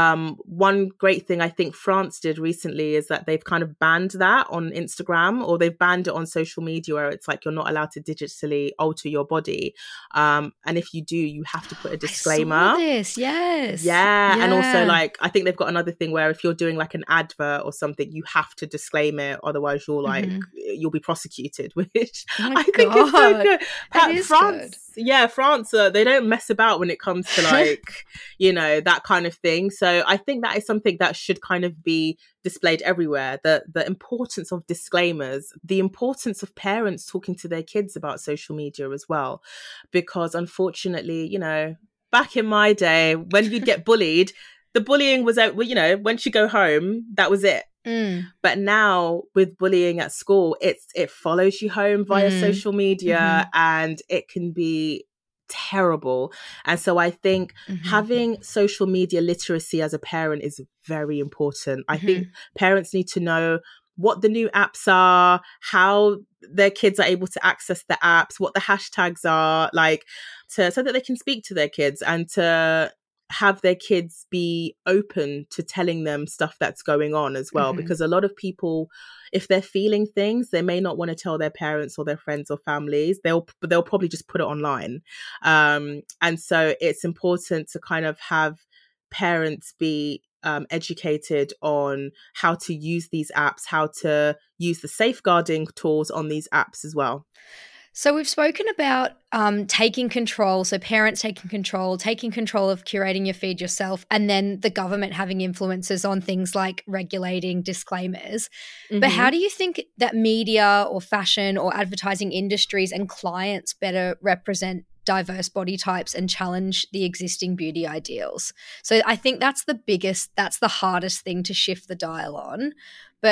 One great thing I think France did recently is that they've kind of banned that on Instagram, or they've banned it on social media where it's like you're not allowed to digitally alter your body. And if you do, you have to put a disclaimer. I saw this, yes. Yeah. And also like, I think they've got another thing where if you're doing like an advert or something, you have to disclaim it. Otherwise you're like, you'll be prosecuted, which I think is so good. That is France, good. Yeah, France, they don't mess about when it comes to like, you know, that kind of thing. So I think that is something that should kind of be displayed everywhere. The importance of disclaimers, the importance of parents talking to their kids about social media as well. Because unfortunately, you know, back in my day, when you'd get bullied, the bullying was out, you know, once you go home, that was it. But now with bullying at school, it follows you home via social media, and it can be terrible. And so I think having social media literacy as a parent is very important. I think parents need to know what the new apps are, how their kids are able to access the apps, what the hashtags are, like so that they can speak to their kids and to have their kids be open to telling them stuff that's going on as well. Because a lot of people, if they're feeling things, they may not want to tell their parents or their friends or families. They'll probably just put it online. And so it's important to kind of have parents be educated on how to use these apps, how to use the safeguarding tools on these apps as well. So we've spoken about taking control, so parents taking control of curating your feed yourself, and then the government having influences on things like regulating disclaimers. But how do you think that media or fashion or advertising industries and clients better represent diverse body types and challenge the existing beauty ideals? So I think that's the hardest thing to shift the dial on. But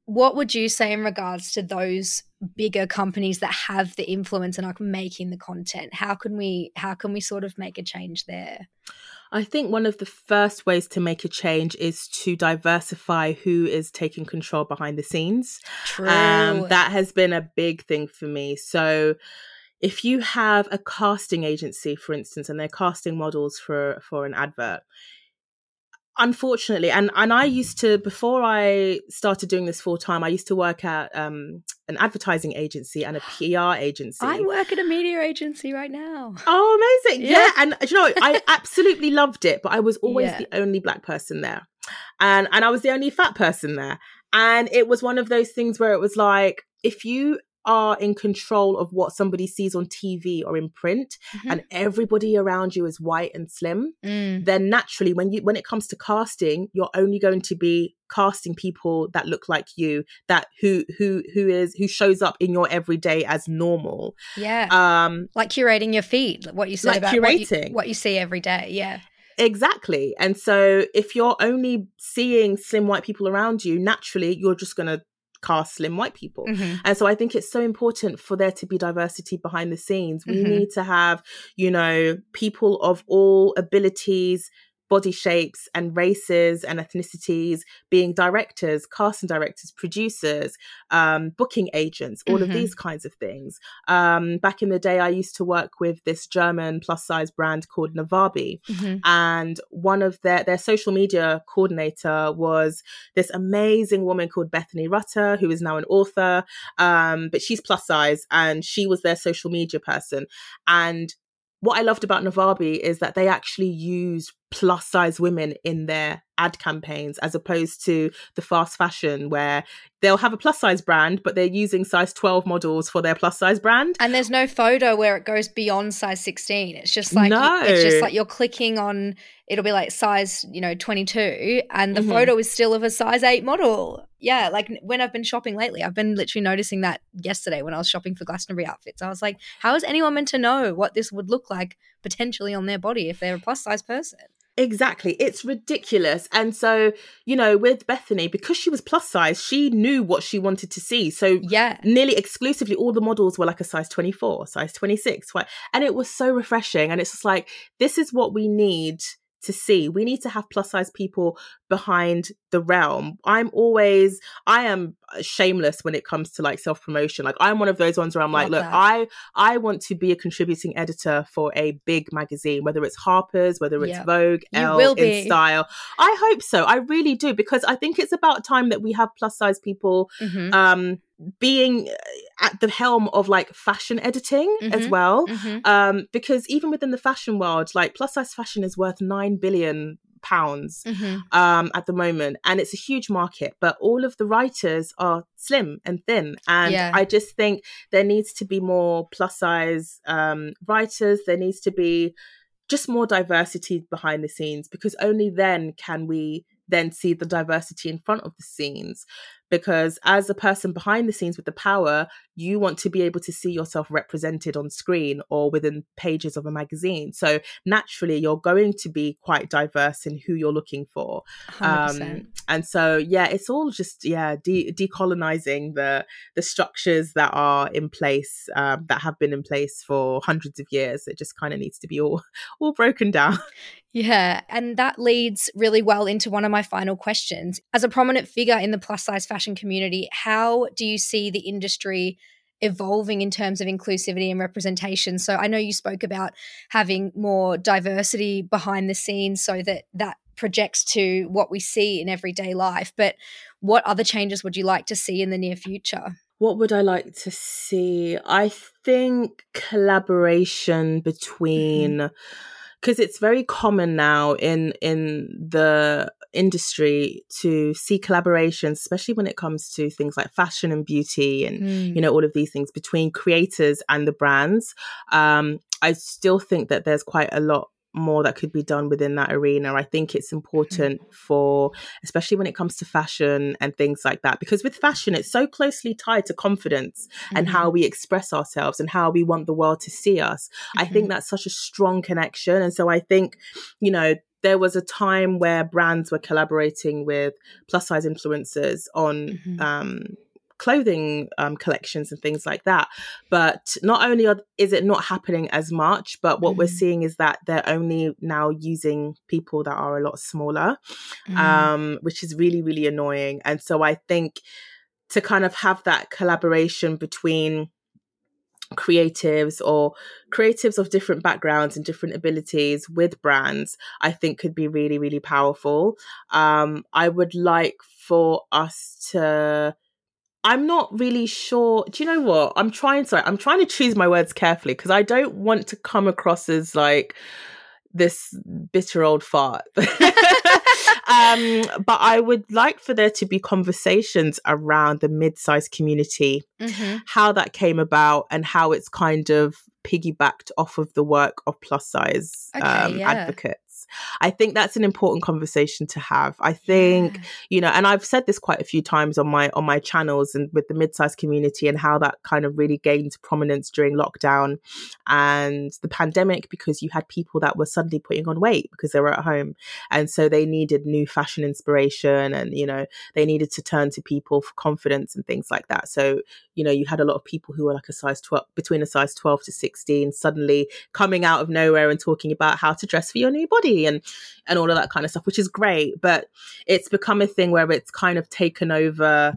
what would you say in regards to those bigger companies that have the influence and are making the content? How can we sort of make a change there? I think one of the first ways to make a change is to diversify who is taking control behind the scenes. True. That has been a big thing for me. So if you have a casting agency, for instance, and they're casting models for an advert, unfortunately, and I used to, before I started doing this full time, I used to work at an advertising agency and a PR agency. I work at a media agency right now. Oh, amazing. Yeah. And you know, I absolutely loved it, but I was always the only Black person there. And I was the only fat person there. And it was one of those things where it was like, if you are in control of what somebody sees on TV or in print, and everybody around you is white and slim, then naturally when it comes to casting, you're only going to be casting people that look like you, that who shows up in your everyday as normal. Yeah. Like curating your feed, what you said, like about curating what you see every day. Yeah. Exactly. And so if you're only seeing slim white people around you, naturally you're just going to cast slim white people. And so I think it's so important for there to be diversity behind the scenes. We need to have, you know, people of all abilities, body shapes and races and ethnicities being directors, casting directors, producers, booking agents, all of these kinds of things. Back in the day, I used to work with this German plus size brand called Navabi. And one of their social media coordinator was this amazing woman called Bethany Rutter, who is now an author. But she's plus size and she was their social media person. And what I loved about Navabi is that they actually used plus size women in their ad campaigns, as opposed to the fast fashion where they'll have a plus size brand, but they're using size 12 models for their plus size brand. And there's no photo where it goes beyond size 16. It's just like, it's just like you're clicking on, it'll be like size, 22, and the photo is still of a size 8 model. Yeah, like when I've been shopping lately, I've been literally noticing that yesterday when I was shopping for Glastonbury outfits. I was like, how is anyone meant to know what this would look like potentially on their body if they're a plus size person? Exactly. It's ridiculous. And so, with Bethany, because she was plus size, she knew what she wanted to see. So nearly exclusively all the models were like a size 24, size 26. And it was so refreshing. And it's just like, this is what we need to see. We need to have plus size people behind the realm. I am shameless when it comes to like self-promotion. Like I'm one of those ones where I'm like, look, I want to be a contributing editor for a big magazine, whether it's Harper's, whether it's Vogue, Elle, In Style. I hope so. I really do, because I think it's about time that we have plus size people being at the helm of like fashion editing as well. Because even within the fashion world, like plus size fashion is worth £9 billion at the moment, and it's a huge market, but all of the writers are slim and thin, and I just think there needs to be more plus size writers. There needs to be just more diversity behind the scenes, because only then can we then see the diversity in front of the scenes. Because as a person behind the scenes with the power, you want to be able to see yourself represented on screen or within pages of a magazine. So naturally, you're going to be quite diverse in who you're looking for. 100%. And so, it's all just, decolonizing the structures that are in place, that have been in place for hundreds of years. It just kind of needs to be all broken down. Yeah, and that leads really well into one of my final questions. As a prominent figure in the plus size fashion community, how do you see the industry evolving in terms of inclusivity and representation? So I know you spoke about having more diversity behind the scenes so that projects to what we see in everyday life, but what other changes would you like to see in the near future? What would I like to see? I think collaboration between... Because it's very common now in the industry to see collaborations, especially when it comes to things like fashion and beauty and, all of these things between creators and the brands. I still think that there's quite a lot more that could be done within that arena. I think it's important for, especially when it comes to fashion and things like that, because with fashion, it's so closely tied to confidence and how we express ourselves and how we want the world to see us. I think that's such a strong connection. And so I think, there was a time where brands were collaborating with plus size influencers on clothing collections and things like that. But not only is it not happening as much, but what we're seeing is that they're only now using people that are a lot smaller, which is really, really annoying. And so I think to kind of have that collaboration between creatives of different backgrounds and different abilities with brands, I think could be really, really powerful. I would like for us to, I'm not really sure. Do you know what? I'm trying to choose my words carefully because I don't want to come across as like this bitter old fart. But I would like for there to be conversations around the mid-sized community, how that came about and how it's kind of piggybacked off of the work of plus size advocates. I think that's an important conversation to have. I think, you know, and I've said this quite a few times on my channels and with the mid-sized community and how that kind of really gained prominence during lockdown and the pandemic, because you had people that were suddenly putting on weight because they were at home. And so they needed new fashion inspiration and, you know, they needed to turn to people for confidence and things like that. So, you know, you had a lot of people who were like between a size 12 to 16 suddenly coming out of nowhere and talking about how to dress for your new body and all of that kind of stuff, which is great. But it's become a thing where it's kind of taken over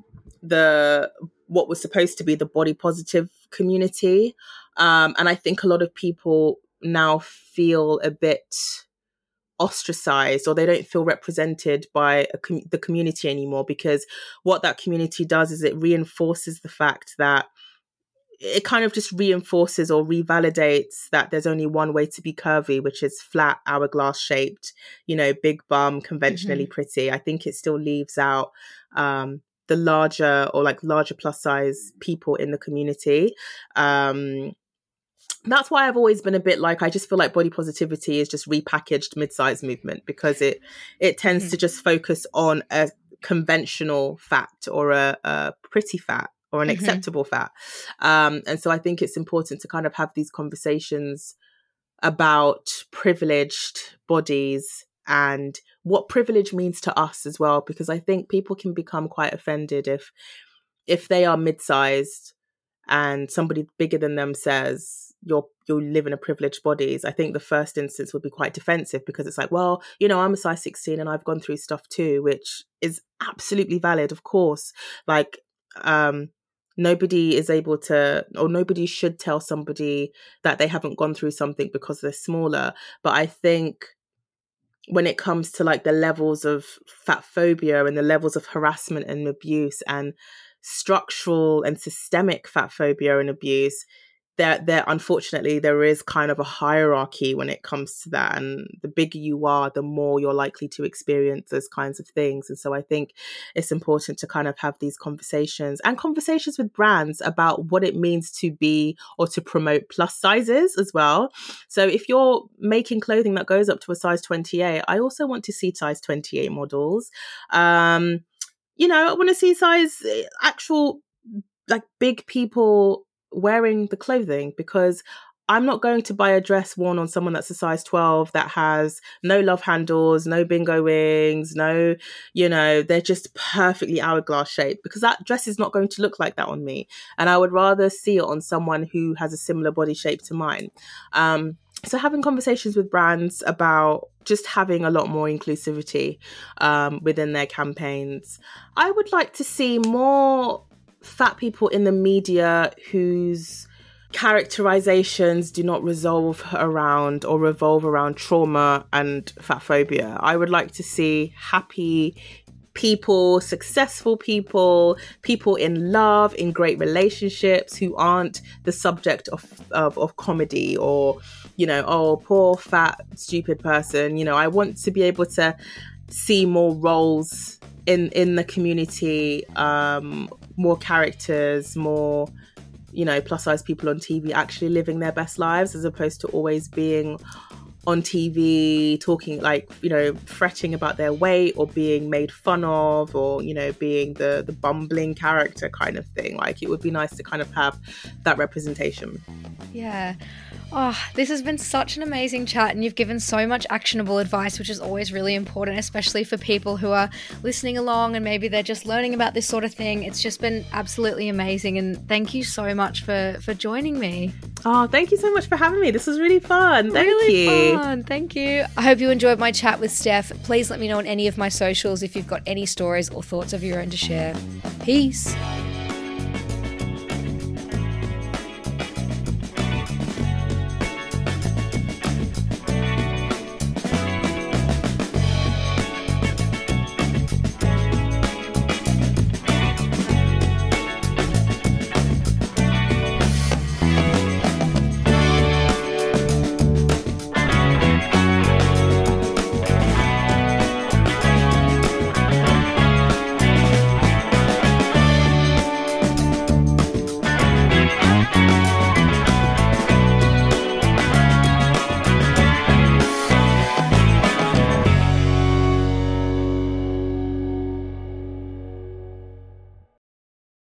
what was supposed to be the body positive community. And I think a lot of people now feel a bit ostracized, or they don't feel represented by the community anymore, because what that community does is it reinforces the fact that it kind of just reinforces or revalidates that there's only one way to be curvy, which is flat, hourglass shaped, you know, big bum, conventionally pretty. I think it still leaves out the larger plus size people in the community. That's why I've always been a bit like, I just feel like body positivity is just repackaged mid-size movement, because it tends to just focus on a conventional fat or a pretty fat or an acceptable fat. And so I think it's important to kind of have these conversations about privileged bodies and what privilege means to us as well, because I think people can become quite offended if they are mid-sized and somebody bigger than them says you live in a privileged bodies. I think the first instance would be quite defensive, because it's like, well, you know, I'm a size 16 and I've gone through stuff too, which is absolutely valid, of course. Like, nobody is able to, or nobody should tell somebody that they haven't gone through something because they're smaller. But I think when it comes to like the levels of fat phobia and the levels of harassment and abuse and structural and systemic fat phobia and abuse, there unfortunately there is kind of a hierarchy when it comes to that, and the bigger you are, the more you're likely to experience those kinds of things. And so I think it's important to kind of have these conversations with brands about what it means to be or to promote plus sizes as well. So if you're making clothing that goes up to a size 28, I also want to see size 28 models. You know, I want to see actual like big people wearing the clothing, because I'm not going to buy a dress worn on someone that's a size 12 that has no love handles, no bingo wings, no, you know, they're just perfectly hourglass shaped, because that dress is not going to look like that on me. And I would rather see it on someone who has a similar body shape to mine. So having conversations with brands about just having a lot more inclusivity within their campaigns. I would like to see more fat people in the media whose characterizations do not revolve around trauma and fat phobia. I would like to see happy people, successful people, people in love, in great relationships, who aren't the subject of comedy or, you know, oh, poor fat stupid person. You know, I want to be able to see more roles in the community, more characters, more, you know, plus size people on TV actually living their best lives, as opposed to always being on TV talking, like, you know, fretting about their weight or being made fun of, or, you know, being the bumbling character kind of thing. Like, it would be nice to kind of have that representation. Yeah. Oh, this has been such an amazing chat, and you've given so much actionable advice, which is always really important, especially for people who are listening along and maybe they're just learning about this sort of thing. It's just been absolutely amazing, and thank you so much for joining me. Oh, thank you so much for having me. This was really fun. Thank you. Fun. Thank you. I hope you enjoyed my chat with Steph. Please let me know on any of my socials if you've got any stories or thoughts of your own to share. Peace.